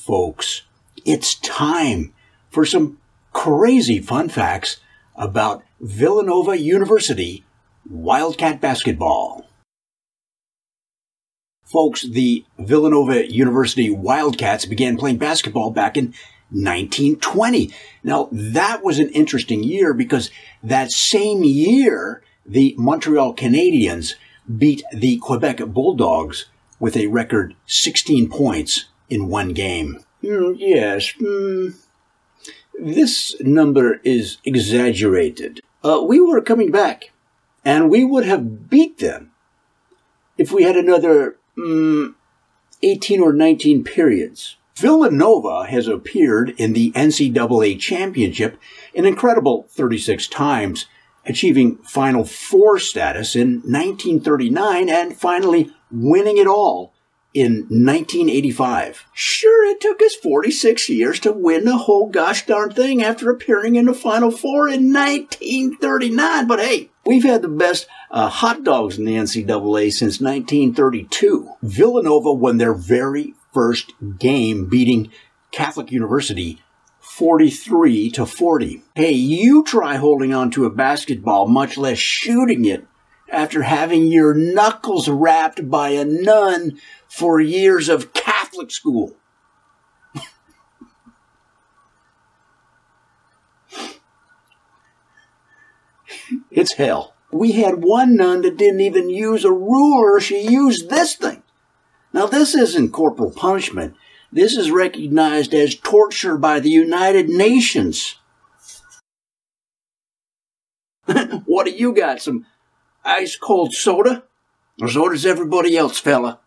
folks. It's time for some crazy fun facts about Villanova University Wildcat basketball. Folks, the Villanova University Wildcats began playing basketball back in 1920. Now, that was an interesting year because that same year, the Montreal Canadiens beat the Quebec Bulldogs with a record 16 points in one game. This number is exaggerated. We were coming back, and we would have beat them if we had another 18 or 19 periods. Villanova has appeared in the NCAA championship an incredible 36 times, achieving Final Four status in 1939 and finally winning it all in 1985. Sure, it took us 46 years to win the whole gosh darn thing after appearing in the Final Four in 1939, but hey, we've had the best hot dogs in the NCAA since 1932. Villanova won their very first game, beating Catholic University 43-40. Hey, you try holding on to a basketball, much less shooting it, after having your knuckles wrapped by a nun for years of Catholic school. It's hell. We had one nun that didn't even use a ruler. She used this thing. Now, this isn't corporal punishment. This is recognized as torture by the United Nations. What do you got? Some ice-cold soda? Or so does everybody else, fella.